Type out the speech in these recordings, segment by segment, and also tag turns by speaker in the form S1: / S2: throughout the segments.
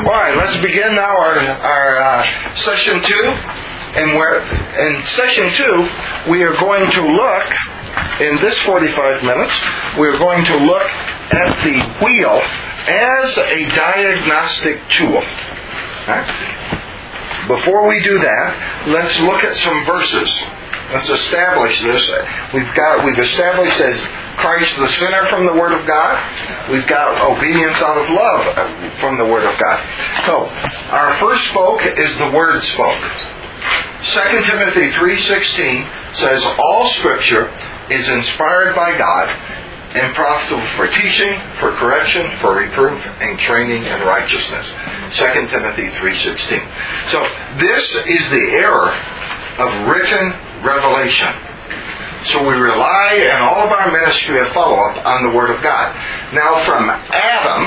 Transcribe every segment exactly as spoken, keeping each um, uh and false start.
S1: Alright, let's begin now our, our uh, session two. And we're, in session two, we are going to look, in this forty-five minutes, we're going to look at the wheel as a diagnostic tool. Right? Before we do that, let's look at some verses. Let's establish this. We've got we've established as Christ the sinner from the Word of God. We've got obedience out of love from the Word of God. So, our first spoke is the Word spoke. Second Timothy three sixteen says, all Scripture is inspired by God and profitable for teaching, for correction, for reproof, and training in righteousness. Second Timothy three sixteen. So, this is the error of written revelation. So we rely in all of our ministry of follow-up on the Word of God. Now from Adam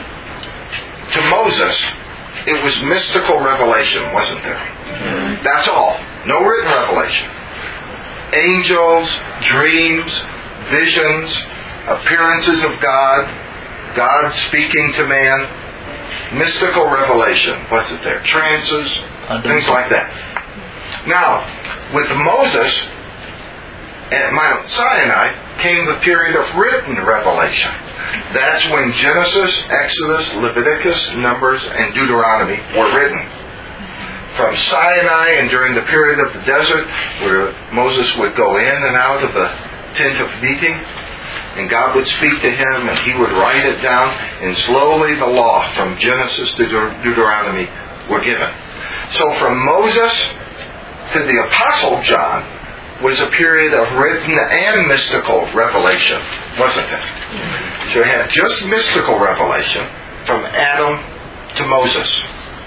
S1: to Moses, it was mystical revelation, wasn't there? Mm-hmm. That's all. No written revelation. Angels, dreams, visions, appearances of God, God speaking to man, mystical revelation. What's it there? Trances, things like that. Now, with Moses, at Mount Sinai came the period of written revelation. That's when Genesis, Exodus, Leviticus, Numbers, and Deuteronomy were written. From Sinai and during the period of the desert, where Moses would go in and out of the tent of meeting, and God would speak to him, and he would write it down, and slowly the law from Genesis to Deuteronomy were given. So from Moses to the Apostle John was a period of written and mystical revelation, wasn't it? So you had just mystical revelation from Adam to Moses.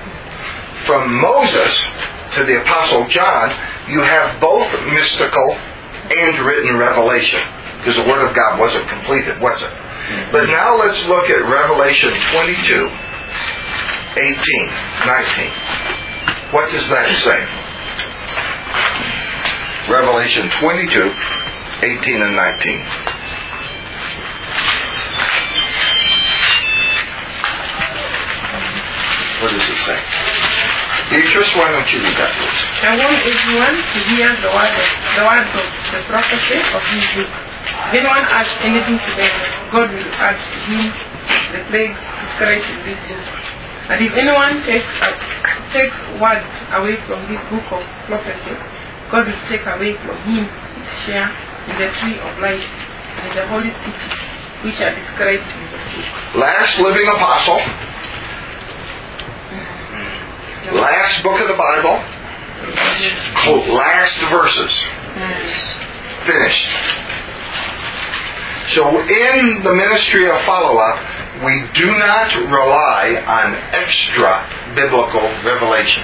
S1: From Moses to the Apostle John, you have both mystical and written revelation, because the Word of God wasn't completed, was it? But now let's look at Revelation twenty-two, eighteen, nineteen. What does that say? Revelation twenty-two, eighteen and nineteen. What does it say? Beatrice, why don't you read that, please?
S2: I want everyone to hear the word of, the words of the prophecy of this book. If anyone adds anything to them, God will add to him the plagues described in this book. And if anyone takes, uh, takes words away from this book of prophecy, God will take away from him his share in the tree of life and in the holy city, which are described in this book.
S1: Last living apostle. Last book of the Bible. Last verses. Finished. So in the ministry of follow-up, we do not rely on extra biblical revelation.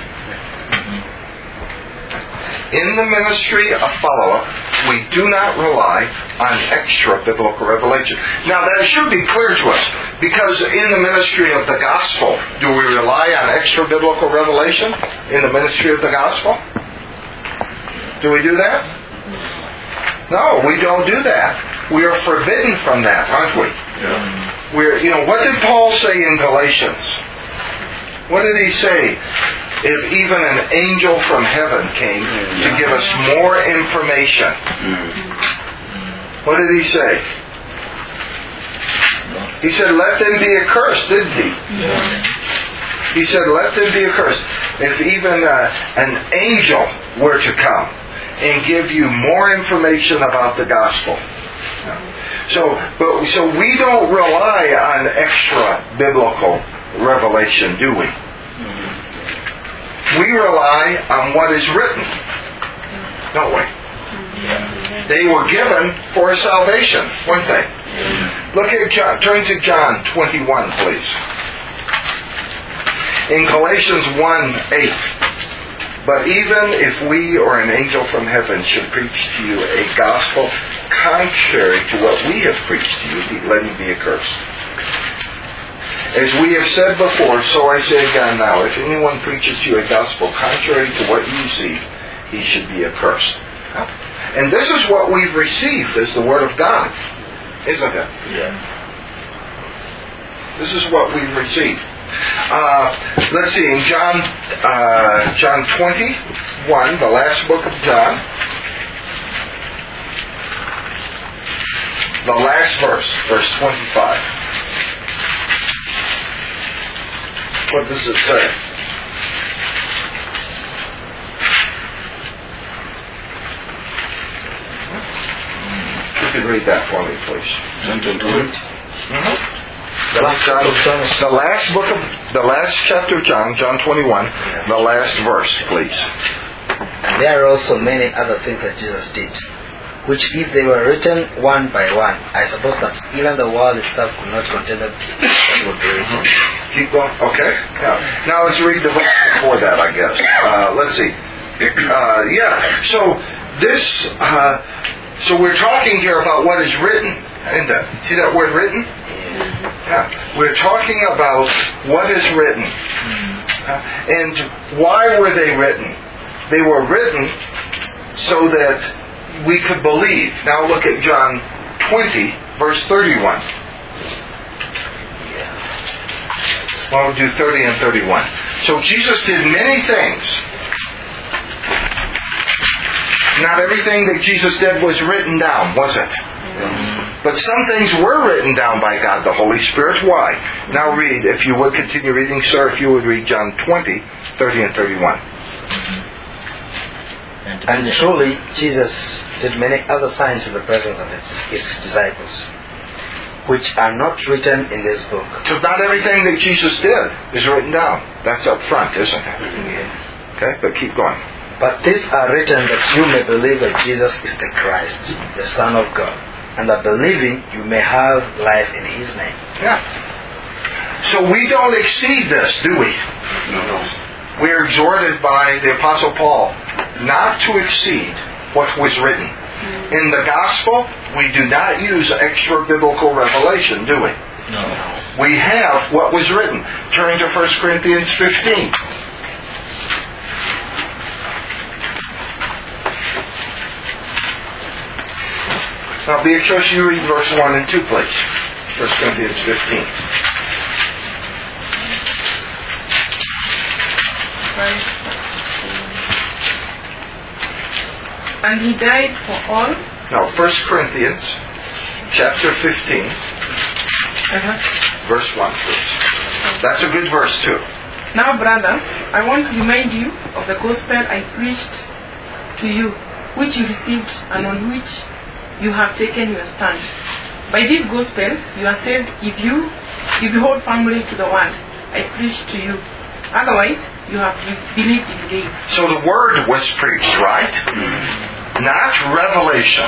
S1: In the ministry of follow-up, we do not rely on extra biblical revelation. Now that should be clear to us, because in the ministry of the gospel, do we rely on extra biblical revelation in the ministry of the gospel? Do we do that? No, we don't do that. We are forbidden from that, aren't we? Yeah. We're, you know, what did Paul say in Galatians? What did he say? If even an angel from heaven came to give us more information. What did he say? He said, let them be accursed, didn't he? He said, let them be accursed. If even uh, an angel were to come and give you more information about the gospel. So, but, so we don't rely on extra biblical revelation, do we? We rely on what is written, don't we? They were given for salvation, weren't they? Look at John, turn to John twenty-one, please. In Galatians one eight. But even if we or an angel from heaven should preach to you a gospel contrary to what we have preached to you, let him be accursed. As we have said before, so I say again now, if anyone preaches to you a gospel contrary to what you receive, he should be accursed. And this is what we've received as the Word of God, isn't it?
S3: Yeah.
S1: This is what we've received. Uh, let's see, in John, uh, John twenty-one, the last book of John, the last verse, verse twenty-five. What does it say? You can read that for me, please. Mm-hmm. The last, John, the last book of the last chapter of John, John twenty-one, the last verse, please.
S3: And there are also many other things that Jesus did, which if they were written one by one, I suppose that even the world itself could not contain them. That would be written.
S1: Keep going. Okay. Now, now let's read the verse before that, I guess. Uh, let's see. Uh, yeah. So this. Uh, so we're talking here about what is written. Isn't it? See that word written? Yeah. We're talking about what is written. Uh, and why were they written? They were written so that we could believe. Now look at John twenty, verse thirty-one. Well, we'll do thirty and thirty-one. So Jesus did many things. Not everything that Jesus did was written down, was it? But some things were written down by God, the Holy Spirit. Why? Now read, if you would continue reading, sir, if you would read John twenty, thirty and thirty-one.
S3: And truly, Jesus did many other signs in the presence of his, his disciples, which are not written in this book.
S1: So not everything that Jesus did is written down. That's up front, isn't it?
S3: Yeah.
S1: Okay, but keep going.
S3: But these are written that you may believe that Jesus is the Christ, the Son of God, and that believing you may have life in his name.
S1: Yeah. So we don't exceed this, do we?
S3: No.
S1: We are exhorted by the Apostle Paul not to exceed what was written. In the gospel, we do not use extra biblical revelation, do we?
S3: No.
S1: We have what was written. Turn to First Corinthians fifteen. Now, Beatrice, you read verse one and two, please. First Corinthians fifteen.
S2: And he died for all.
S1: No, First Corinthians chapter fifteen,
S2: Uh-huh.
S1: verse one, please. That's a good verse, too.
S2: Now, brother, I want to remind you of the gospel I preached to you, which you received and on which you have taken your stand. By this gospel, you are saved if you if you hold firmly to the word I preached to you. Otherwise, you have believed in vain.
S1: So the word was preached, right? Not revelation.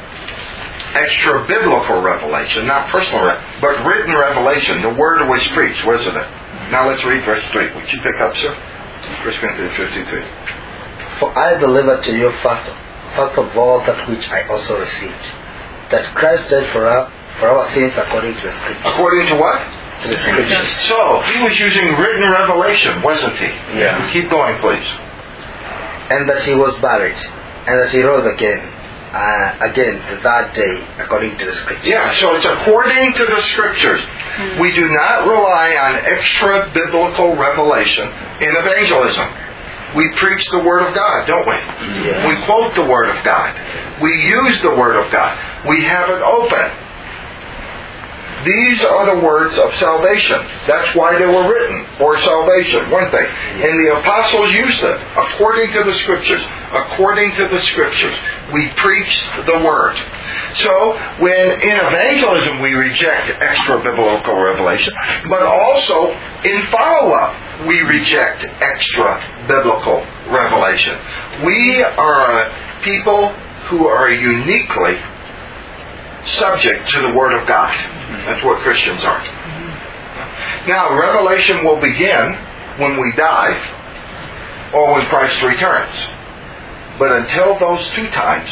S1: Extra biblical revelation, not personal, re- but written revelation. The word was preached, wasn't it? Now let's read verse three. Would you pick up, sir? First Corinthians fifty-three.
S3: For I delivered to you first, first of all that which I also received, that Christ died for our, for our sins according to the Scriptures.
S1: According to what?
S3: To the Scriptures.
S1: So, he was using written revelation, wasn't he?
S3: Yeah.
S1: Keep going, please.
S3: And that he was buried, and that he rose again, uh, again the third day, according to the Scriptures.
S1: Yeah, so it's according to the Scriptures. We do not rely on extra biblical revelation in evangelism. We preach the Word of God, don't we?
S3: Yeah.
S1: We quote the Word of God. We use the Word of God. We have it open. These are the words of salvation. That's why they were written, for salvation, weren't they? And the apostles used it according to the Scriptures. According to the Scriptures. We preach the Word. So, when in evangelism we reject extra biblical revelation, but also in follow-up we reject extra biblical revelation. We are a people who are uniquely subject to the Word of God. That's what Christians are. Now, revelation will begin when we die or when Christ returns. But until those two times,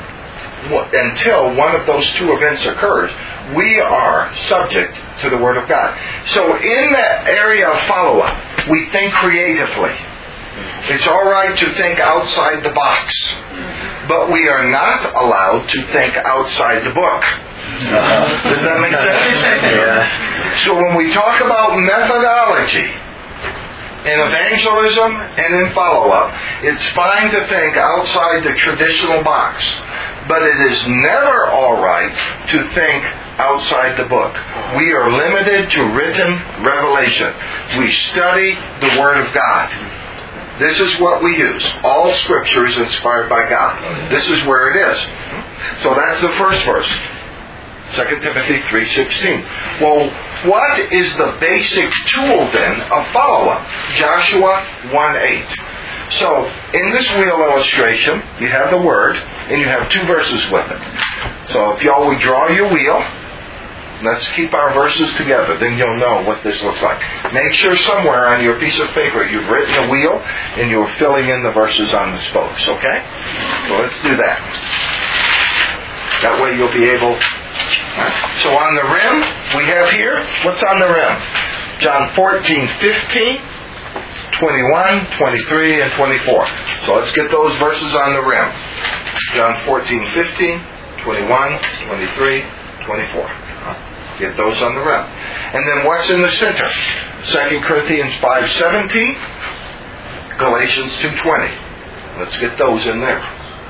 S1: until one of those two events occurs, we are subject to the Word of God. So in that area of follow-up, we think creatively. It's all right to think outside the box, but we are not allowed to think outside the book. Does that make sense?
S3: Yeah.
S1: So when we talk about methodology in evangelism and in follow-up, it's fine to think outside the traditional box, but it is never all right to think outside the book. We are limited to written revelation. We study the Word of God. This is what we use. All Scripture is inspired by God. This is where it is. So that's the first verse. Second Timothy three sixteen. Well, what is the basic tool then of follow-up? Joshua one eight. So, in this wheel illustration, you have the Word, and you have two verses with it. So, if y'all would draw your wheel, let's keep our verses together, then you'll know what this looks like. Make sure somewhere on your piece of paper you've written a wheel, and you're filling in the verses on the spokes, okay? So, let's do that. That way you'll be able... So on the rim, we have here, what's on the rim? John fourteen fifteen, twenty-one, twenty-three, and twenty-four. So let's get those verses on the rim. John fourteen fifteen, twenty-one, twenty-three, twenty-four. Get those on the rim. And then what's in the center? Second Corinthians five seventeen, Galatians two twenty. Let's get those in there.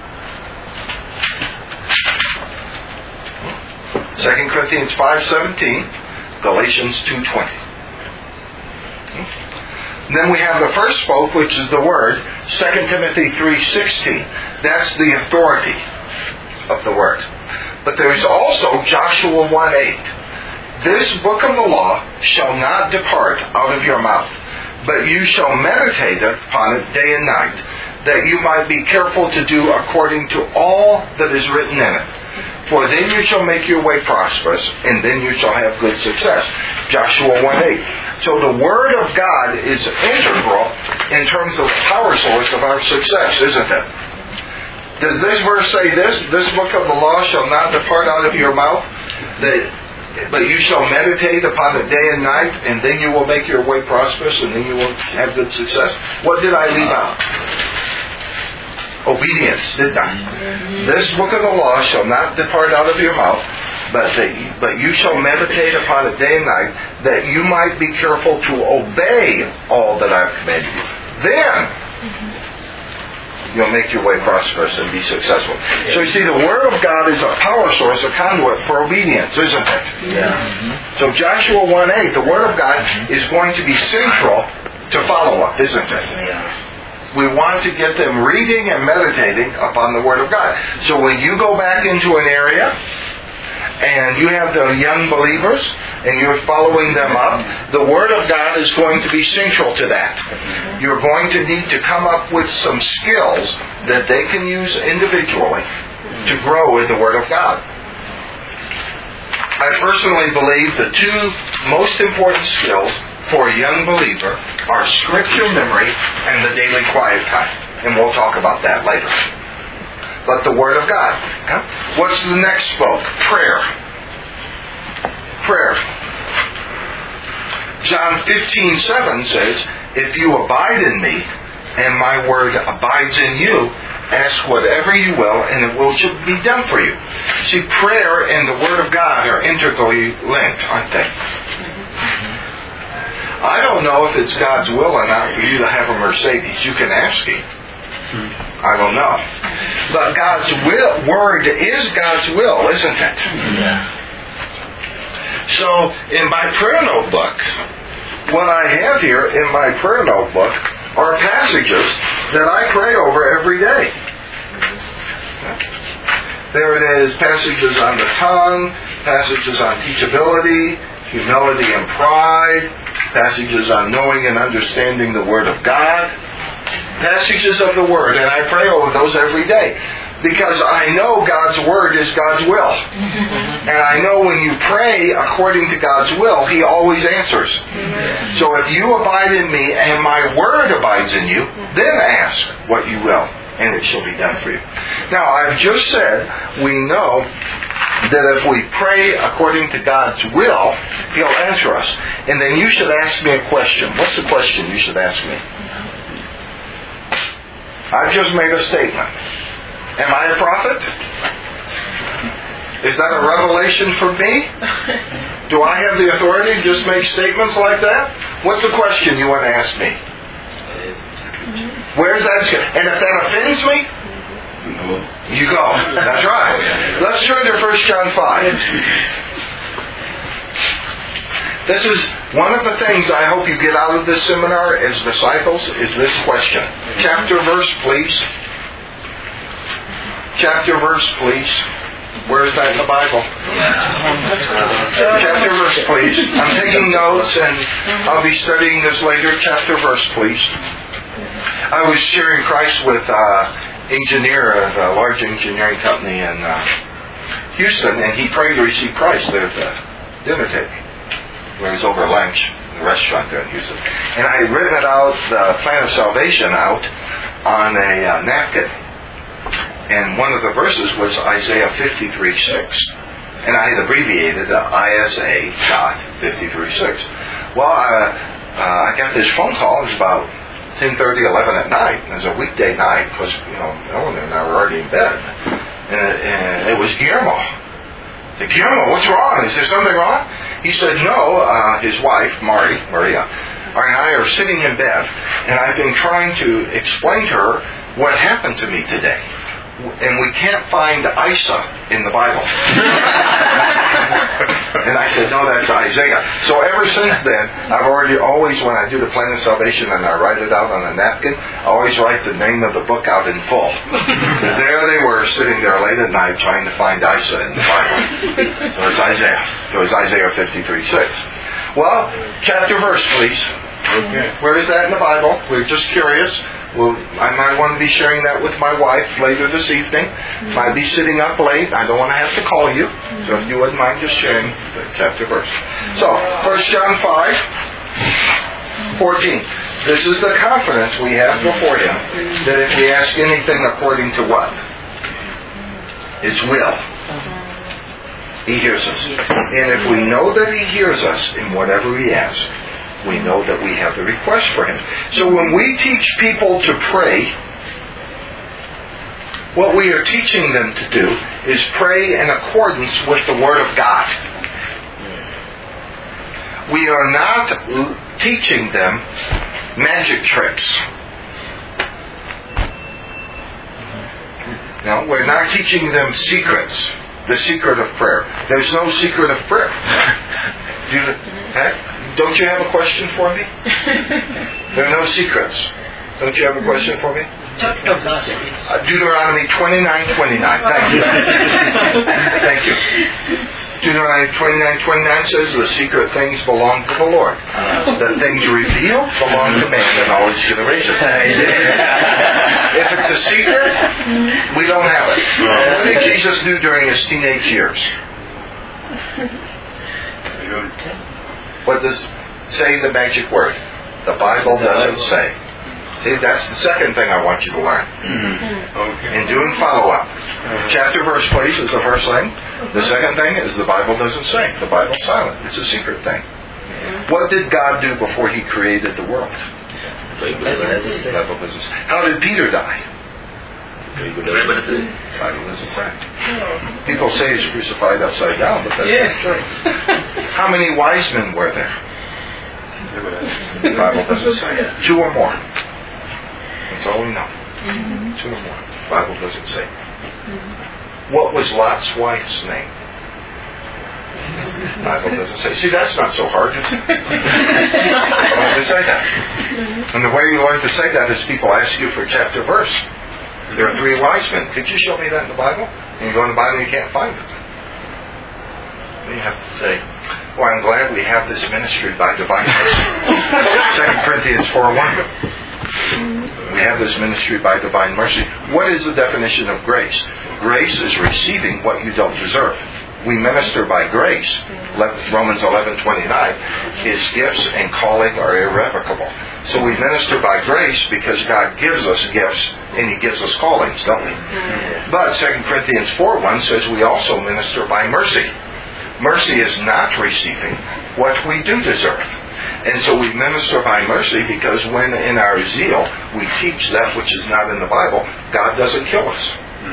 S1: Second Corinthians five seventeen, Galatians two twenty. Then we have the first spoke, which is the Word, Second Timothy three sixteen. That's the authority of the Word. But there is also Joshua one eight. This book of the law shall not depart out of your mouth, but you shall meditate upon it day and night, that you might be careful to do according to all that is written in it. For then you shall make your way prosperous, and then you shall have good success. Joshua one eight. So the Word of God is integral in terms of the power source of our success, isn't it? Does this verse say this? This book of the law shall not depart out of your mouth, that, but you shall meditate upon it day and night, and then you will make your way prosperous, and then you will have good success. What did I leave out? Obedience, didn't I? This book of the law shall not depart out of your mouth, but that, but you shall meditate upon it day and night, that you might be careful to obey all that I've commanded you. Then you'll make your way prosperous and be successful. So you see, the Word of God is a power source, a conduit for obedience, isn't it?
S3: Yeah.
S1: So Joshua one eight, the Word of God is going to be central to follow-up, isn't it?
S3: Yeah.
S1: We want to get them reading and meditating upon the Word of God. So when you go back into an area and you have the young believers and you're following them up, the Word of God is going to be central to that. You're going to need to come up with some skills that they can use individually to grow in the Word of God. I personally believe the two most important skills for a young believer are scripture memory and the daily quiet time. And we'll talk about that later. But the Word of God. Okay? What's the next spoke? Prayer. Prayer. John fifteen seven says, if you abide in me and my word abides in you, ask whatever you will and it will be done for you. See, prayer and the Word of God are integrally linked, aren't they? I don't know if it's God's will or not for you to have a Mercedes. You can ask Him. I don't know. But God's will, Word is God's will, isn't it?
S3: Yeah.
S1: So, in my prayer notebook, what I have here in my prayer notebook are passages that I pray over every day. There it is, passages on the tongue, passages on teachability, humility and pride, passages on knowing and understanding the Word of God, passages of the Word, and I pray over those every day. Because I know God's Word is God's will. And I know when you pray according to God's will, He always answers. So if you abide in me and my Word abides in you, then ask what you will, and it shall be done for you. Now, I've just said we know that if we pray according to God's will, He'll answer us. And then you should ask me a question. What's the question you should ask me? I've just made a statement. Am I a prophet? Is that a revelation for me? Do I have the authority to just make statements like that? What's the question you want to ask me? Where's that? And if that offends me, you go. That's right. Let's turn to First John five. This is one of the things I hope you get out of this seminar as disciples is this question. Chapter verse, please. Chapter verse, please. Where is that in the Bible? Chapter verse, please. I'm taking notes and I'll be studying this later. Chapter verse, please. I was sharing Christ with an engineer of a large engineering company in uh, Houston, and he prayed to receive Christ there at the dinner table. Where he was over lunch in the restaurant there in Houston. And I had written it out, the plan of salvation out, on a uh, napkin. And one of the verses was Isaiah fifty-three six. And I had abbreviated uh, I S A dot fifty-three six. Well, uh, uh, I got this phone call. It was about ten thirty, eleven at night. It was a weekday night because, you know, Ellen and I were already in bed. And it, and it was Guillermo. I said, Guillermo, what's wrong? Is there something wrong? He said, no, uh, his wife, Marty, Maria, and I are sitting in bed, and I've been trying to explain to her what happened to me today. And we can't find Isa in the Bible. And I said, no, that's Isaiah. So ever since then, I've already always, when I do the plan of salvation and I write it out on a napkin, I always write the name of the book out in full. Because there they were sitting there late at night trying to find Isa in the Bible. So it's Isaiah. So it's Isaiah fifty-three six. Well, chapter verse, please. Okay. Where is that in the Bible? We're just curious. Well, I might want to be sharing that with my wife later this evening. Might be sitting up late. I don't want to have to call you. So if you wouldn't mind just sharing the chapter verse. So, First John five fourteen. This is the confidence we have before Him that if we ask anything according to what? His will, He hears us. And if we know that He hears us in whatever we ask, we know that we have the request for Him. So when we teach people to pray, what we are teaching them to do is pray in accordance with the Word of God. We are not teaching them magic tricks. No, we're not teaching them secrets. The secret of prayer. There's no secret of prayer. Do you, huh? Don't you have a question for me? There are no secrets. Don't you have a question for me? Uh, Deuteronomy twenty-nine twenty-nine. Thank you. Thank you. Deuteronomy twenty-nine twenty-nine says the secret things belong to the Lord. The things revealed belong to man in all his generations. If it's a secret, we don't have it. What did Jesus do during his teenage years? What does say the magic word? The Bible doesn't say. See, that's the second thing I want you to learn. Mm-hmm. Okay. In doing follow-up. Mm-hmm. Chapter verse place is the first thing. The second thing is the Bible doesn't say. The Bible's silent. It's a secret thing. Mm-hmm. What did God do before He created the world? The Bible doesn't say. How did Peter die? The Bible doesn't say. People say He's crucified upside down, but that's yeah. not true. How many wise men were there? The Bible doesn't say. Two or more. That's all we know. Mm-hmm. Two or more. The Bible doesn't say. Mm-hmm. What was Lot's wife's name? The Bible doesn't say. See, that's not so hard. It's hard to say that. And the way you learn to say that is people ask you for chapter verse. There are three wise men. Could you show me that in the Bible? And you go in the Bible and you can't find it. You have to say, well, I'm glad we have this ministry by divine mercy. Second Corinthians four one. We have this ministry by divine mercy. What is the definition of grace? Grace is receiving what you don't deserve. We minister by grace. Romans eleven twenty-nine. His gifts and calling are irrevocable. So we minister by grace because God gives us gifts and He gives us callings, don't we? But Second Corinthians four one says we also minister by mercy. Mercy is not receiving. what we do deserve. And so we minister by mercy because when in our zeal we teach that which is not in the Bible, God doesn't kill us.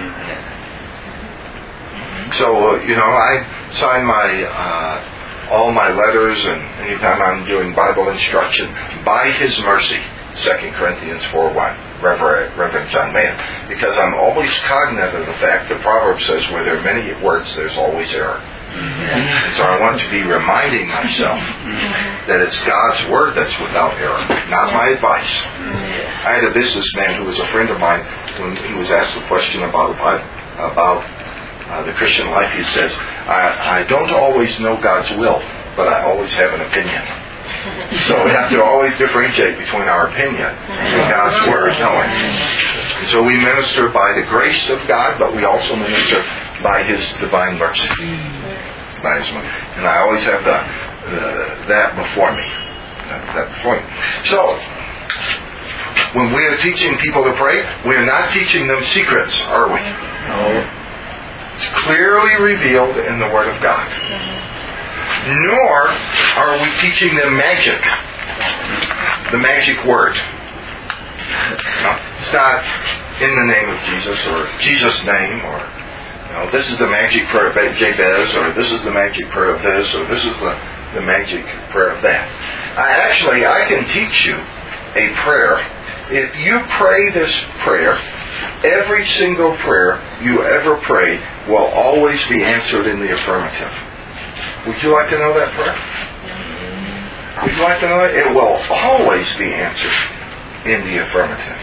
S1: So, uh, you know, I sign my uh, all my letters and anytime I'm doing Bible instruction by His mercy, Second Corinthians four one, Reverend, Reverend John Mann, because I'm always cognizant of the fact that Proverbs says where there are many words, there's always error. Mm-hmm. And so I want to be reminding myself mm-hmm. that it's God's Word that's without error, not my advice. Mm-hmm. I had a businessman who was a friend of mine. When he was asked a question about about uh, the Christian life, he says, I, I don't always know God's will, but I always have an opinion. So we have to always differentiate between our opinion and God's Word knowing. And so we minister by the grace of God, but we also minister by His divine mercy. And I always have the, the, that before me. That, that before me. So, when we are teaching people to pray, we are not teaching them secrets, are we? No. It's clearly revealed in the Word of God. Nor are we teaching them magic. The magic word. No, it's not in the name of Jesus or Jesus' name or you know, this is the magic prayer of Jabez or this is the magic prayer of this or this is the, the magic prayer of that. I, actually, I can teach you a prayer. If you pray this prayer, every single prayer you ever prayed will always be answered in the affirmative. Would you like to know that prayer? Would you like to know that? It will always be answered in the affirmative.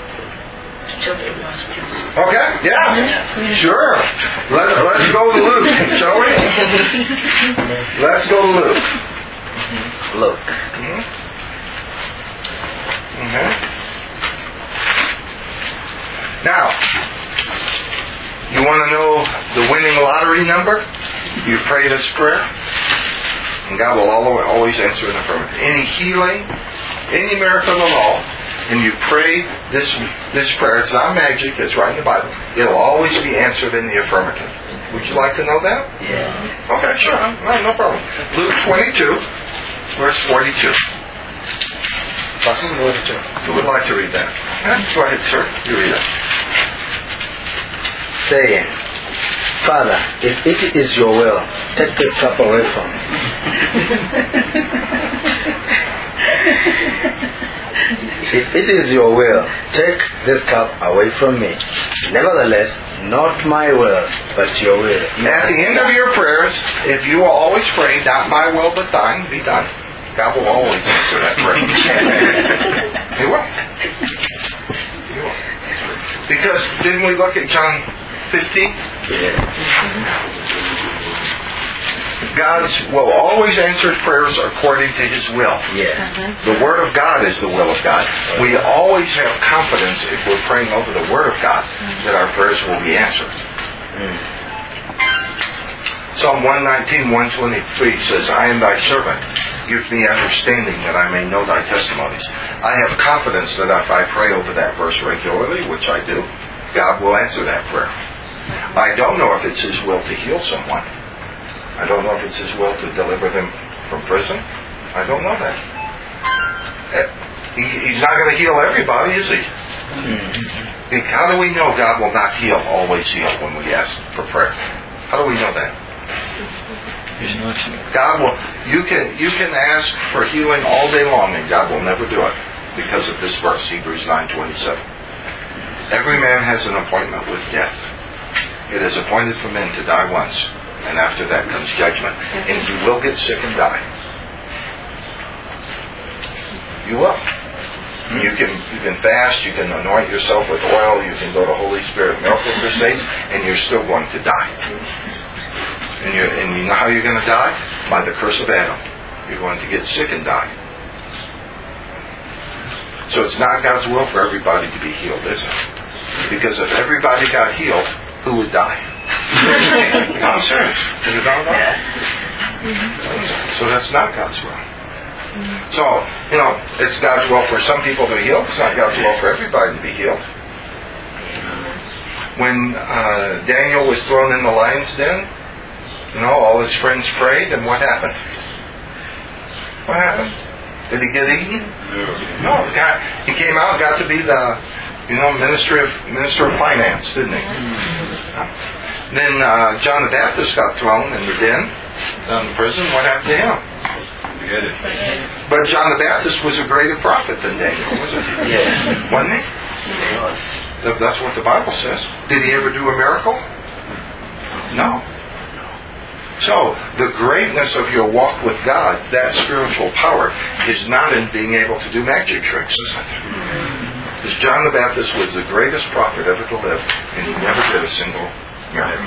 S1: Okay? Yeah. Sure. Let, let's go to Luke, shall we? Let's go to Luke.
S3: Luke.
S1: Mm-hmm. Mm-hmm. Now, you want to know the winning lottery number? You pray this prayer, and God will always answer in the affirmative. Any healing, any miracle at all, and you pray this this prayer, it's not magic, it's right in the Bible, it'll always be answered in the affirmative. Would you like to know that?
S3: Yeah.
S1: Okay, sure. No, no problem. Luke twenty-two, verse forty-two. Who would like to read that? Go ahead, sir. You read it.
S3: Saying, Father, if it is your will, take this cup away from me. If it is your will, take this cup away from me. Nevertheless, not my will, but your will.
S1: At the end of your prayers, if you will always pray, not my will, but thine, be done. God will always answer that prayer. He will. He will. Because didn't we look at John fifteen?
S3: Yeah.
S1: God will always answer prayers according to His will.
S3: Yeah.
S2: Uh-huh.
S1: The Word of God is the will of God. We always have confidence if we're praying over the Word of God that our prayers will be answered.
S3: Mm.
S1: Psalm one nineteen, one twenty-three says, I am thy servant. Give me understanding that I may know thy testimonies. I have confidence that if I pray over that verse regularly, which I do, God will answer that prayer. I don't know if it's His will to heal someone. I don't know if it's His will to deliver them from prison. I don't know that. He, he's not going to heal everybody, is He? Mm-hmm. How do we know God will not heal, always heal when we ask for prayer? How do we know that? God will. You can you can ask for healing all day long, and God will never do it because of this verse, Hebrews nine twenty-seven. Every man has an appointment with death. It is appointed for men to die once, and after that comes judgment. And you will get sick and die. You will. You can you can fast. You can anoint yourself with oil. You can go to Holy Spirit miracle crusades, and you're still going to die. And, you're, and you know how you're going to die? By the curse of Adam. You're going to get sick and die. So it's not God's will for everybody to be healed, is it? Because if everybody got healed, who would die? No, I'm serious. Is it not God? So that's not God's will. So, you know, it's God's will for some people to be healed. It's not God's will for everybody to be healed. When uh, Daniel was thrown in the lion's den, you know, all his friends prayed, and what happened? What happened? Did he get eaten? No. He, got, he came out and got to be the, you know, ministry of minister of finance, didn't he? Then uh, John the Baptist got thrown in the den, down in prison. What happened to him? But John the Baptist was a greater prophet than Daniel, wasn't he?
S3: Yeah.
S1: Wasn't he?
S3: He was.
S1: That's what the Bible says. Did he ever do a miracle? No. So, the greatness of your walk with God, that spiritual power, is not in being able to do magic tricks, is it? Because John the Baptist was the greatest prophet ever to live, and he never did a single miracle.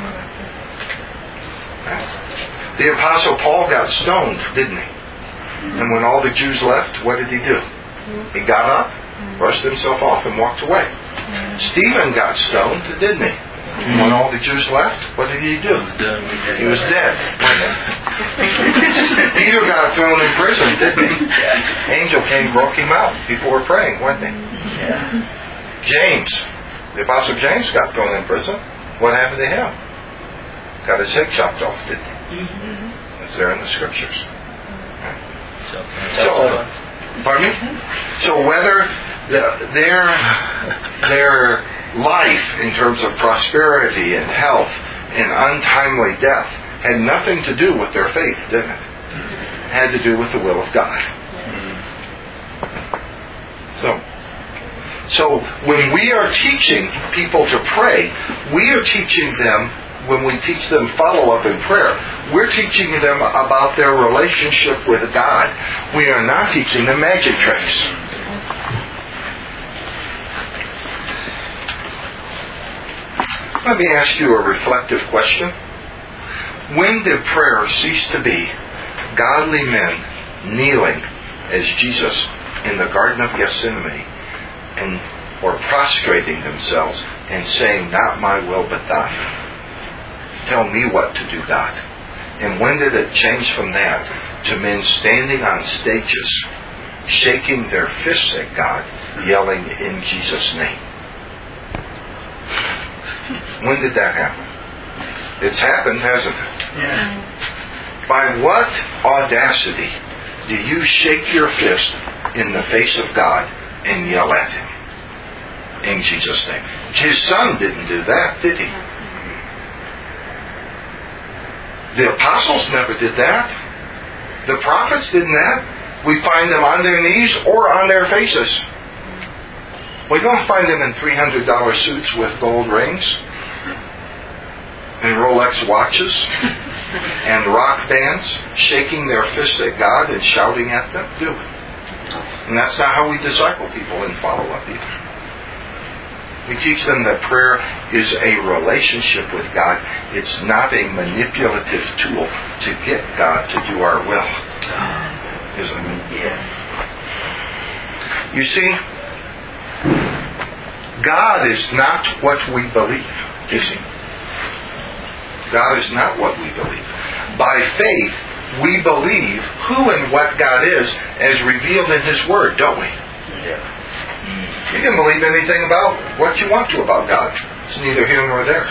S1: The Apostle Paul got stoned, didn't he? And when all the Jews left, what did he do? He got up, brushed himself off, and walked away. Stephen got stoned, didn't he? When all the Jews left, what did he do? He was dead. Peter got thrown in prison, didn't he? Angel came, broke him out. People were praying, weren't they? James, the Apostle James got thrown in prison. What happened to him? Got his head chopped off, didn't he? It's there in the Scriptures. So, pardon me? So whether the, their their life in terms of prosperity and health and untimely death had nothing to do with their faith, didn't it? It had to do with the will of God. So, so when we are teaching people to pray, we are teaching them, when we teach them follow-up in prayer, we're teaching them about their relationship with God. We are not teaching them magic tricks. Let me ask you a reflective question. When did prayer cease to be godly men kneeling as Jesus in the Garden of Gethsemane and or prostrating themselves and saying, "Not my will but thine. Tell me what to do, God." And when did it change from that to men standing on stages, shaking their fists at God, yelling, "In Jesus' name"? When did that happen? It's happened, hasn't it?
S2: Yeah.
S1: By what audacity do you shake your fist in the face of God and yell at Him? In Jesus' name. His Son didn't do that, did He? The apostles never did that. The prophets didn't that. We find them on their knees or on their faces. We don't find them in three hundred dollars suits with gold rings and Rolex watches and rock bands shaking their fists at God and shouting at them, do we? And that's not how we disciple people and follow up either. We teach them that prayer is a relationship with God. It's not a manipulative tool to get God to do our will. Isn't it?
S3: Yeah.
S1: You see, God is not what we believe, is He? God is not what we believe. By faith, we believe who and what God is as revealed in His Word, don't we?
S3: Yeah.
S1: You can believe anything about what you want to about God. It's neither here nor there.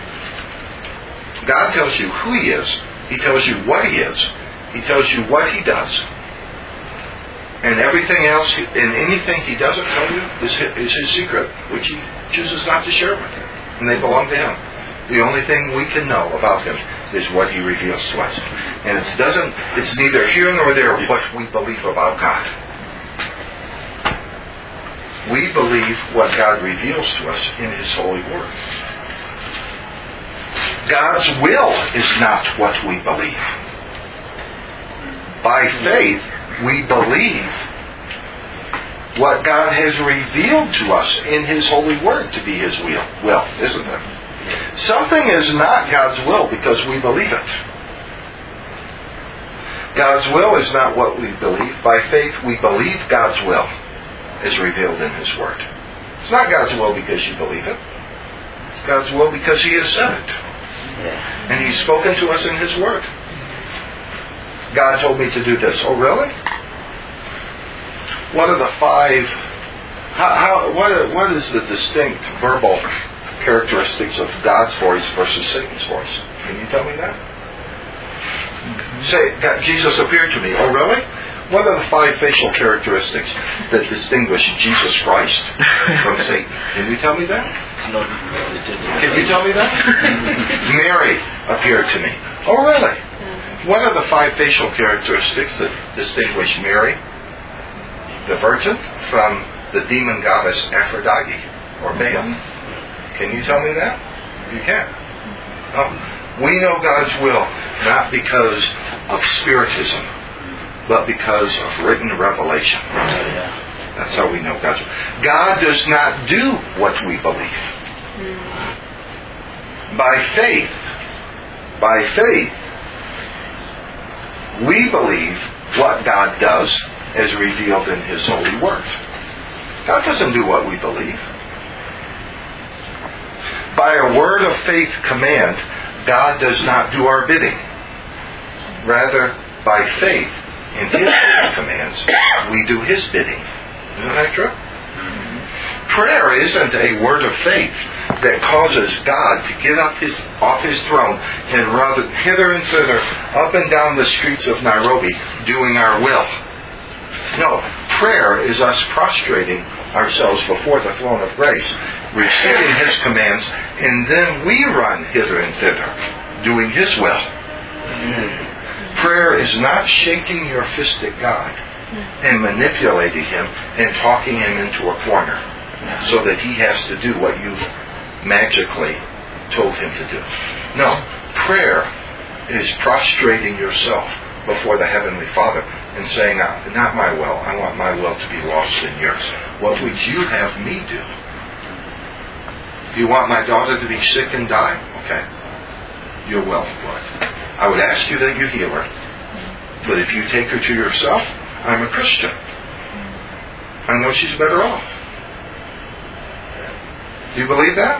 S1: God tells you who He is. He tells you what He is. He tells you what He does. And everything else, and anything He doesn't tell you is His, is his secret, which He chooses not to share with you. And they belong to Him. The only thing we can know about Him is what He reveals to us. And it doesn't, it's neither here nor there what we believe about God. We believe what God reveals to us in His holy Word. God's will is not what we believe. By faith, we believe what God has revealed to us in His holy Word to be His will, will, isn't it? Something is not God's will because we believe it. God's will is not what we believe. By faith, we believe God's will is revealed in His Word. It's not God's will because you believe it. It's God's will because He has said it. And He's spoken to us in His Word. God told me to do this. Oh, really? What are the five... How, how, what, what is the distinct verbal characteristics of God's voice versus Satan's voice? Can you tell me that? Say, God, Jesus appeared to me. Oh, really? What are the five facial characteristics that distinguish Jesus Christ from Satan? Can you tell me that? Can you tell me that? Mary appeared to me. Oh, really? What are the five facial characteristics that distinguish Mary, the virgin, from the demon goddess Aphrodite or Baal? Can you tell me that? You can. Oh. We know God's will not because of spiritism, but because of written revelation. That's how we know God's will. God does not do what we believe. By faith, by faith, we believe what God does as revealed in His holy word. God doesn't do what we believe. By a word of faith command, God does not do our bidding. Rather, by faith in His holy commands, we do His bidding. Isn't that true? Prayer isn't a word of faith that causes God to get up his, off His throne and run hither and thither, up and down the streets of Nairobi, doing our will. No, prayer is us prostrating ourselves before the throne of grace, receiving His commands, and then we run hither and thither, doing His will. Mm. Prayer is not shaking your fist at God and manipulating Him and talking Him into a corner so that He has to do what you've magically told Him to do. No, prayer is prostrating yourself before the Heavenly Father and saying, not my will, I want my will to be lost in yours. What would you have me do? Do you want my daughter to be sick and die? Okay. Your will, what? I would ask you that you heal her. But if you take her to yourself, I'm a Christian. I know she's better off. Do you believe that?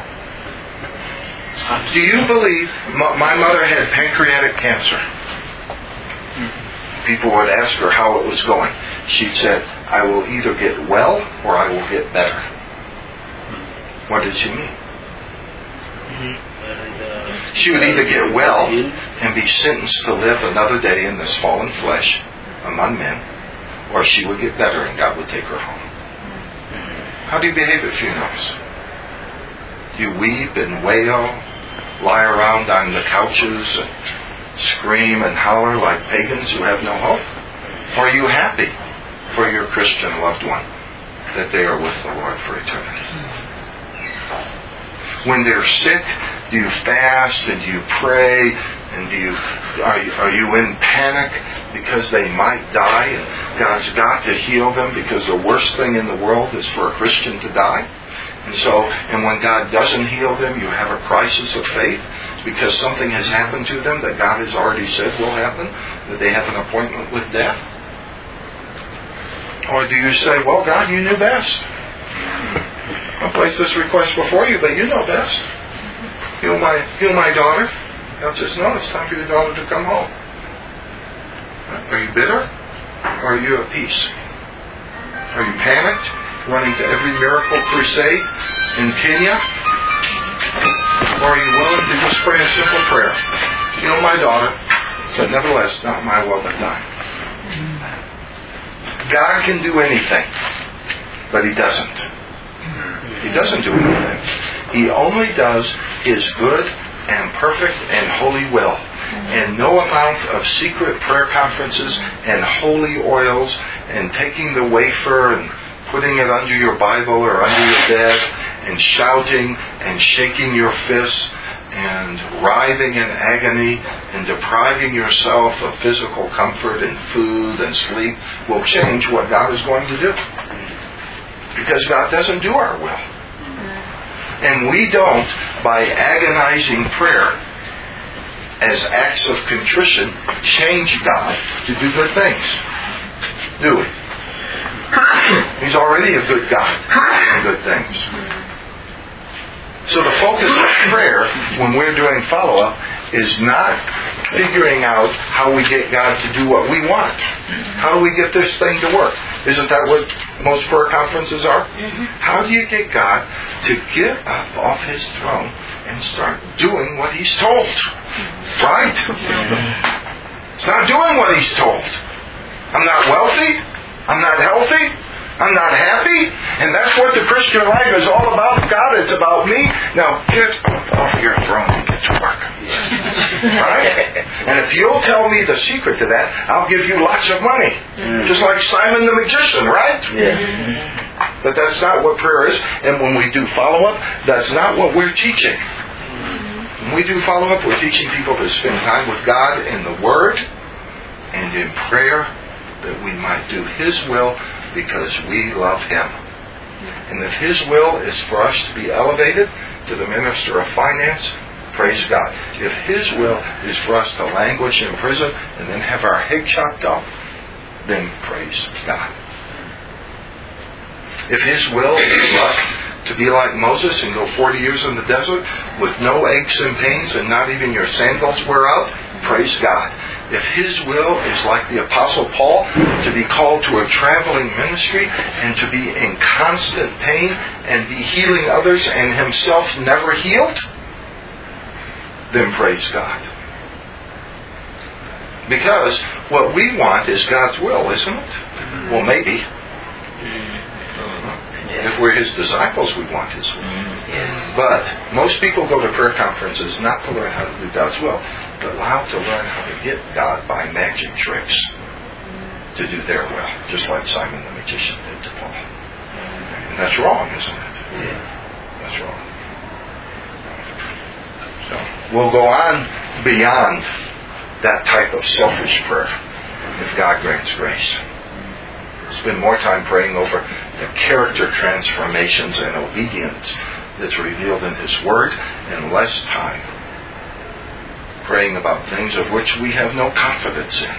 S1: Do you believe my mother had pancreatic cancer? People would ask her how it was going. She'd said, I will either get well or I will get better. What did she mean? She would either get well and be sentenced to live another day in this fallen flesh among men, or she would get better and God would take her home. How do you behave at funerals? You weep and wail, lie around on the couches and scream and holler like pagans who have no hope? Or are you happy for your Christian loved one that they are with the Lord for eternity? When they're sick, do you fast and do you pray and do you are you, are you in panic because they might die and God's got to heal them because the worst thing in the world is for a Christian to die? And so, and when God doesn't heal them, you have a crisis of faith because something has happened to them that God has already said will happen, that they have an appointment with death? Or do you say, well, God, you knew best. I'll place this request before you, but you know best. Heal my, heal my daughter. God says, no, it's time for your daughter to come home. Are you bitter? Or are you at peace? Are you panicked, running to every miracle crusade in Kenya? Or are you willing to just pray a simple prayer? Heal my daughter, but nevertheless, not my will but thine. God can do anything, but He doesn't. He doesn't do anything. He only does His good and perfect and holy will. And no amount of secret prayer conferences and holy oils and taking the wafer and putting it under your Bible or under your bed and shouting and shaking your fists and writhing in agony and depriving yourself of physical comfort and food and sleep will change what God is going to do. Because God doesn't do our will. And we don't, by agonizing prayer as acts of contrition, change God to do good things. Do we? He's already a good God doing good things. So the focus of prayer when we're doing follow-up is not figuring out how we get God to do what we want. How do we get this thing to work? Isn't that what most prayer conferences are? How do you get God to get up off His throne and start doing what He's told? Right? It's not doing what He's told. I'm not wealthy. I'm not healthy. I'm not happy. And that's what the Christian life is all about. God, it's about me. Now, get off your throne and get to work. Right? And if you'll tell me the secret to that, I'll give you lots of money. Mm. Just like Simon the magician, right?
S3: Yeah.
S1: But that's not what prayer is. And when we do follow-up, that's not what we're teaching. When we do follow-up, we're teaching people to spend time with God in the Word and in prayer, that we might do His will because we love Him. And if His will is for us to be elevated to the minister of finance, praise God. If His will is for us to languish in prison and then have our head chopped off, then praise God. If His will is for us to be like Moses and go forty years in the desert with no aches and pains and not even your sandals wear out, praise God. If His will is like the Apostle Paul, to be called to a traveling ministry and to be in constant pain and be healing others and himself never healed, then praise God. Because what we want is God's will, isn't it? Well, maybe. If we're His disciples, we want His will.
S3: Yes.
S1: But most people go to prayer conferences not to learn how to do God's will, but how to learn how to get God by magic tricks to do their will, just like Simon the magician did to Paul. And that's wrong, isn't it?
S3: Yeah.
S1: That's wrong. So we'll go on beyond that type of selfish prayer if God grants grace. Spend more time praying over the character transformations and obedience that's revealed in His Word, and less time praying about things of which we have no confidence in.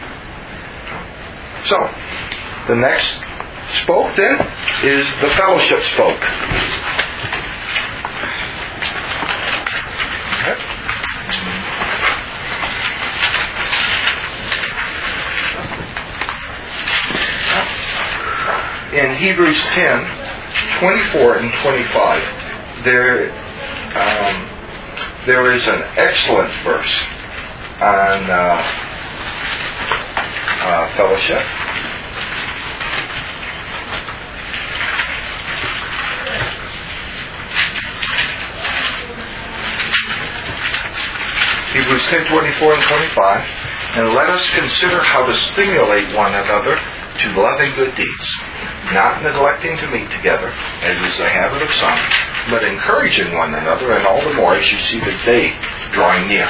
S1: So, the next spoke then is the fellowship spoke. Okay. In Hebrews ten, twenty-four and twenty-five, there, um, there is an excellent verse on uh, uh, fellowship. Hebrews ten, twenty-four and twenty-five. And let us consider how to stimulate one another to love and good deeds, not neglecting to meet together, as is the habit of some, but encouraging one another, and all the more as you see the day drawing near.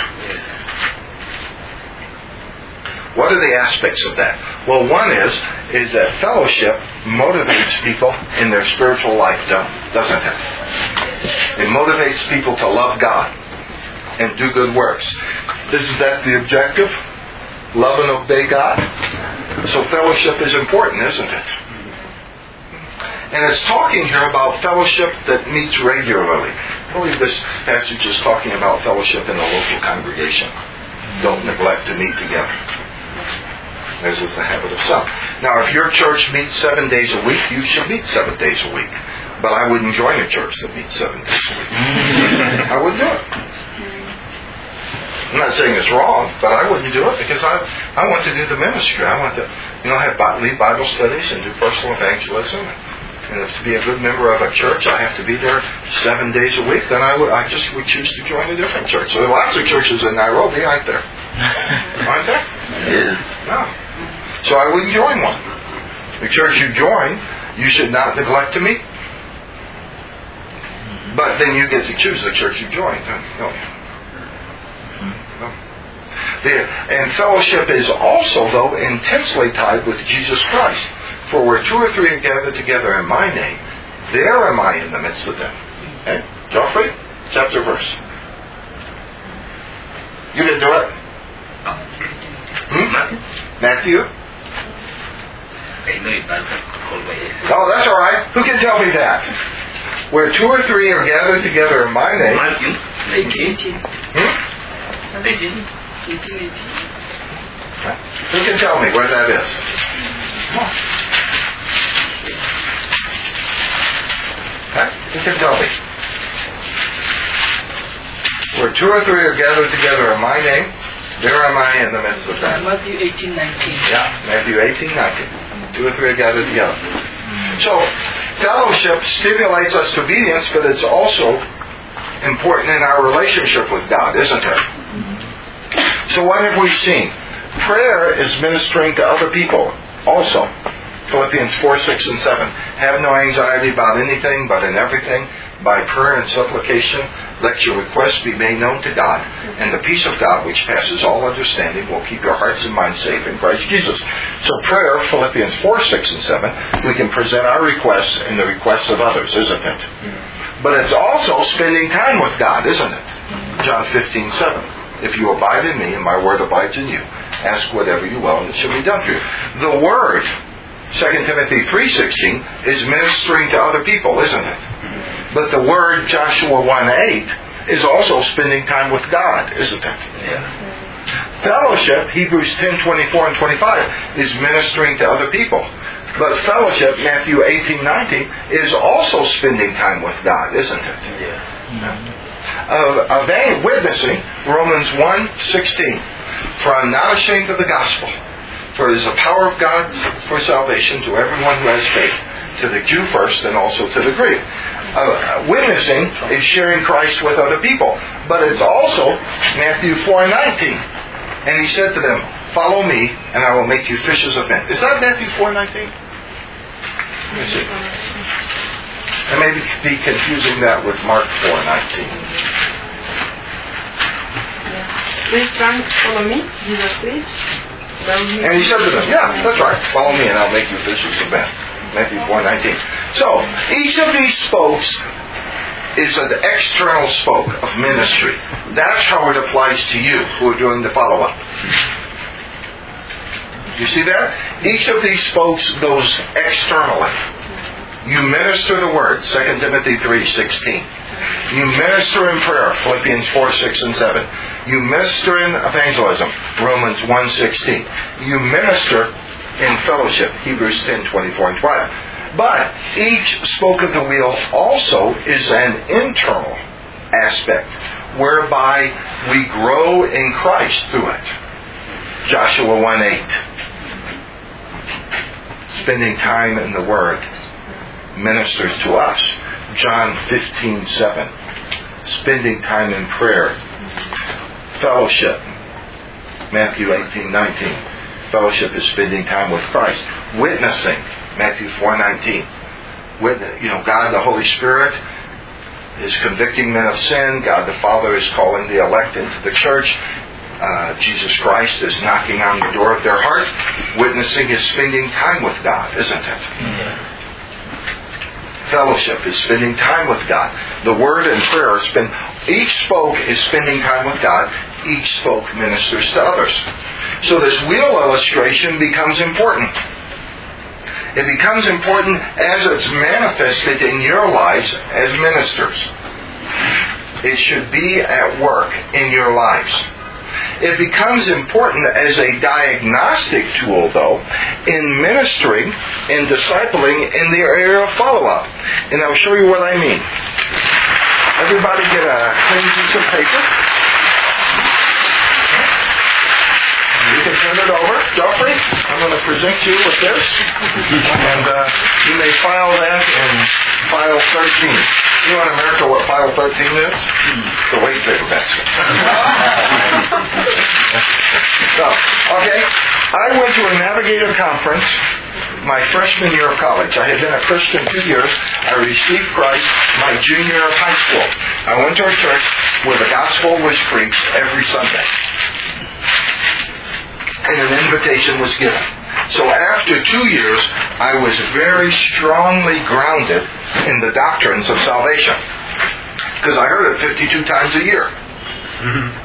S1: What are the aspects of that? Well, one is is that fellowship motivates people in their spiritual life, doesn't it? It motivates people to love God and do good works. Isn't that the objective? Love and obey God? So fellowship is important, isn't it? And it's talking here about fellowship that meets regularly. I believe this passage is talking about fellowship in a local congregation. Don't neglect to meet together, as is the habit of some. Now, if your church meets seven days a week, you should meet seven days a week. But I wouldn't join a church that meets seven days a week. I wouldn't do it. I'm not saying it's wrong, but I wouldn't do it because I I want to do the ministry. I want to, you know, have lead Bible studies and do personal evangelism. And if to be a good member of a church, I have to be there seven days a week, then I would I just would choose to join a different church. So there are lots of churches in Nairobi, aren't there? Aren't there?
S3: Yeah.
S1: No. So I wouldn't join one. The church you join, you should not neglect to meet. But then you get to choose the church you join, don't you? The, and fellowship is also, though, intensely tied with Jesus Christ. For where two or three are gathered together in my name, there am I in the midst of them. Okay? Geoffrey, chapter verse. You didn't do it? Hmm? Matthew? Oh, that's all right. Who can tell me that? Where two or three are gathered together in my name.
S4: Matthew eighteen.
S1: Hmm?
S4: eighteen.
S2: eighteen eighteen.
S1: Who can tell me where that is? Come on. Okay? Who can tell me? Where two or three are gathered together in my name, There am I in the midst of them.
S4: Matthew eighteen nineteen.
S1: Yeah, Matthew eighteen nineteen. Two or three are gathered together. So, fellowship stimulates us to obedience, but it's also important in our relationship with God, isn't it? So what have we seen? Prayer is ministering to other people also. Philippians four, six, and seven. Have no anxiety about anything, but in everything, by prayer and supplication, let your requests be made known to God, and the peace of God, which passes all understanding, will keep your hearts and minds safe in Christ Jesus. So prayer, Philippians four, six, and seven, we can present our requests and the requests of others, isn't it? But it's also spending time with God, isn't it? John fifteen, seven. If you abide in me and my word abides in you, ask whatever you will and it shall be done for you. The word, Second Timothy three sixteen, is ministering to other people, isn't it? But the word, Joshua one eight, is also spending time with God, isn't it?
S3: Yeah.
S1: Fellowship, Hebrews ten, twenty-four and twenty-five, is ministering to other people. But fellowship, Matthew eighteen nineteen, is also spending time with God, isn't it?
S3: Yeah.
S1: Uh, of witnessing, Romans one sixteen. For I am not ashamed of the gospel, for it is the power of God for salvation to everyone who has faith, to the Jew first and also to the Greek. Uh, witnessing is sharing Christ with other people. But it's also Matthew four nineteen. And he said to them, follow me and I will make you fishers of men. Is that Matthew four nineteen? Let me see. I may be confusing that with Mark four nineteen.
S2: Please come, follow me, Jesus said.
S1: And he said to them, yeah, that's right. Follow me and I'll make you fishers of men. Matthew four nineteen. So, each of these spokes is an external spoke of ministry. That's how it applies to you who are doing the follow-up. You see that? Each of these spokes goes externally. You minister the word, Second Timothy three sixteen. You minister in prayer, Philippians four, six, and seven. You minister in evangelism, Romans one sixteen. You minister in fellowship, Hebrews ten, twenty-four and twenty. But each spoke of the wheel also is an internal aspect whereby we grow in Christ through it. Joshua one eight. Spending time in the Word ministers to us. John fifteen seven. Spending time in prayer. Fellowship. Matthew eighteen nineteen. Fellowship is spending time with Christ. Witnessing. Matthew four nineteen. With, you know, God the Holy Spirit is convicting men of sin. God the Father is calling the elect into the church. Uh, Jesus Christ is knocking on the door of their heart. Witnessing is spending time with God, isn't it?
S3: Yeah.
S1: Fellowship is spending time with God. The Word and prayer spend. Each spoke is spending time with God. Each spoke ministers to others. So this wheel illustration becomes important. It becomes important as it's manifested in your lives as ministers. It should be at work in your lives. It becomes important as a diagnostic tool, though, in ministering and discipling in the area of follow-up. And I'll show you what I mean. Everybody get a clean piece of paper. You can turn it over. Geoffrey, I'm going to present you with this. And uh, you may file that in file thirteen. You know in America what file thirteen is? It's a waste paper basket. So, okay. I went to a Navigator conference my freshman year of college. I had been a Christian two years. I received Christ my junior year of high school. I went to a church where the gospel was preached every Sunday. And an invitation was given. So after two years, I was very strongly grounded in the doctrines of salvation. Because I heard it fifty-two times a year. Mm-hmm.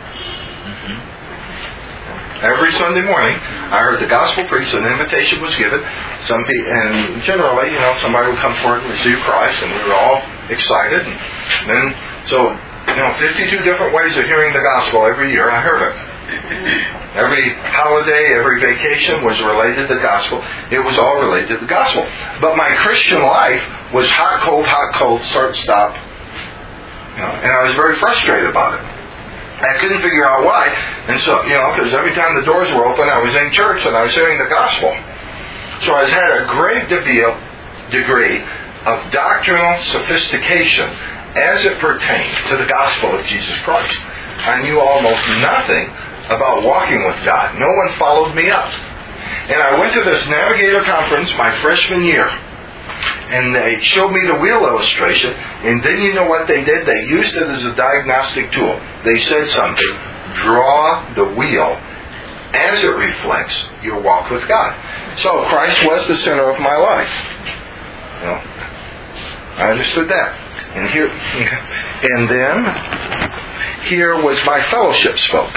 S1: Every Sunday morning, I heard the gospel preached, an invitation was given. Some people, and generally, you know, somebody would come forward and receive Christ, and we were all excited. And then, so, you know, fifty-two different ways of hearing the gospel every year. I heard it. Every holiday, every vacation was related to the gospel. It was all related to the gospel. But my Christian life was hot, cold, hot, cold, start, stop. You know, and I was very frustrated about it. I couldn't figure out why. And so, you know, because every time the doors were open, I was in church and I was hearing the gospel. So I had a grave degree of doctrinal sophistication as it pertained to the gospel of Jesus Christ. I knew almost nothing about walking with God. No one followed me up. And I went to this Navigator conference my freshman year. And they showed me the wheel illustration. And then you know what they did? They used it as a diagnostic tool. They said something. Draw the wheel as it reflects your walk with God. So Christ was the center of my life. You know, I understood that. And here, and then here was my fellowship spoke.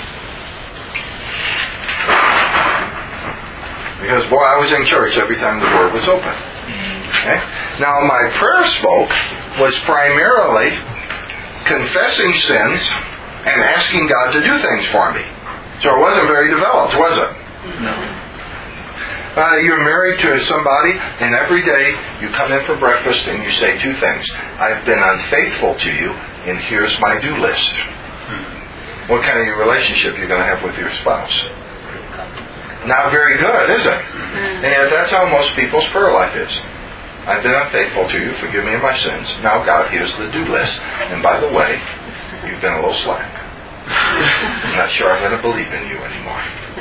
S1: Because boy, I was in church every time the word was open. Okay? Now my prayer spoke was primarily confessing sins and asking God to do things for me. So it wasn't very developed, was it? No. Uh, you're married to somebody, and every day you come in for breakfast and you say two things. I've been unfaithful to you, and here's my do list. What kind of relationship you're going to have with your spouse? Not very good, is it? And yet that's how most people's prayer life is. I've been unfaithful to you, forgive me of my sins. Now God, here's the do list. And by the way, you've been a little slack. I'm not sure I'm going to believe in you anymore.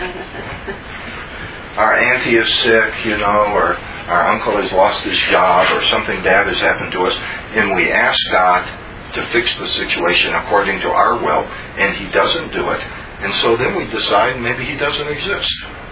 S1: Our auntie is sick, you know, or our uncle has lost his job, or something bad has happened to us, and we ask God to fix the situation according to our will, and He doesn't do it, and so then we decide maybe He doesn't exist.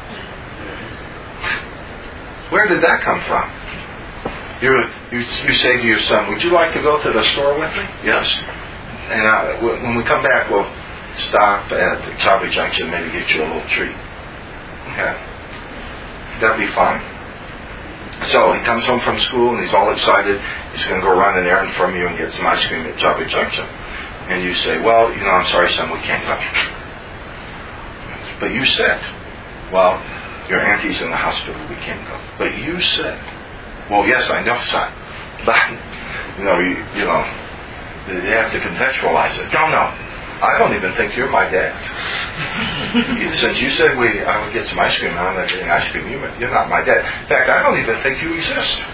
S1: Where did that come from? You, you, you say to your son, would you like to go to the store with me? Yes. And I, when we come back, we'll stop at Chauby Junction, maybe get you a little treat. Okay. That'd be fine. So he comes home from school and he's all excited. He's going to go run an errand from you and get some ice cream at Chauby Junction. And you say, well, you know, I'm sorry, son, we can't go. But you said, well, your auntie's in the hospital, we can't go. But you said, well, yes, I know, son. But, you know, you, you know, you have to contextualize it. No, no. I don't even think you're my dad. Since you said we, I would get some ice cream, and I'm not getting ice cream, you, you're not my dad. In fact, I don't even think you exist.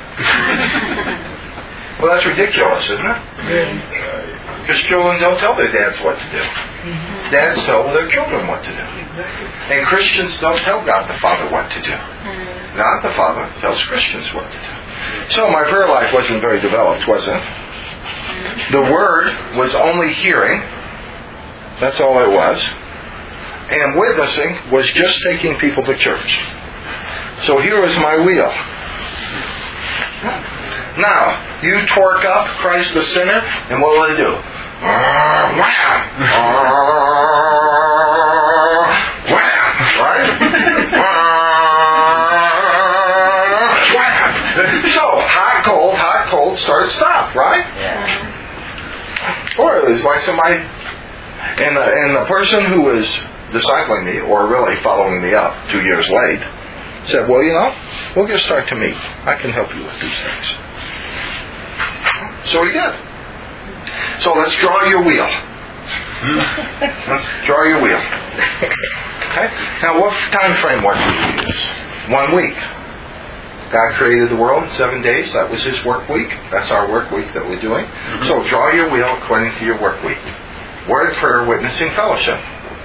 S1: Well, that's ridiculous, isn't it? Because children don't tell their dads what to do. Dads tell their children what to do. And Christians don't tell God the Father what to do. God the Father tells Christians what to do. So my prayer life wasn't very developed, was it? The Word was only hearing. That's all it was. And witnessing was just taking people to church. So here is my wheel. Now, you torque up Christ the sinner, and what will they do? Wham! Wham! Right? Wham! So, hot, cold, hot, cold, start, stop, right?
S3: Yeah.
S1: Or it was like somebody... And the, and the person who was discipling me, or really following me up two years late, said, well, you know, we'll just start to meet. I can help you with these things. So we did. So let's draw your wheel. Let's draw your wheel. Okay? Now, what time framework do we use? One week. God created the world in seven days. That was His work week. That's our work week that we're doing. Mm-hmm. So draw your wheel according to your work week. Word, prayer, witnessing, fellowship.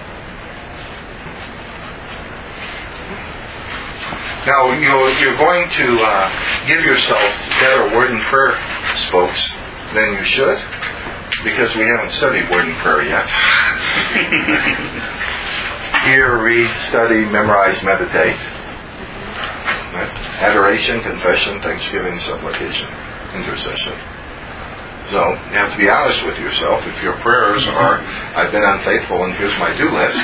S1: Now, you're, you're going to uh, give yourself better word and prayer spokes than you should, because we haven't studied word and prayer yet. Hear, read, study, memorize, meditate. Right? Adoration, confession, thanksgiving, supplication, intercession. So, you have to be honest with yourself. If your prayers are, I've been unfaithful and here's my do list.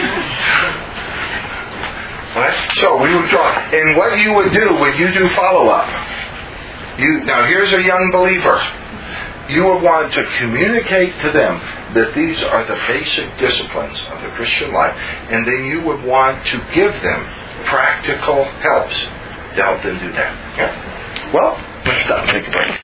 S1: Right? So, we would draw. And what you would do when you do follow-up. You, now, here's a young believer. You would want to communicate to them that these are the basic disciplines of the Christian life. And then you would want to give them practical helps to help them do that. Okay? Well, let's stop and take a break.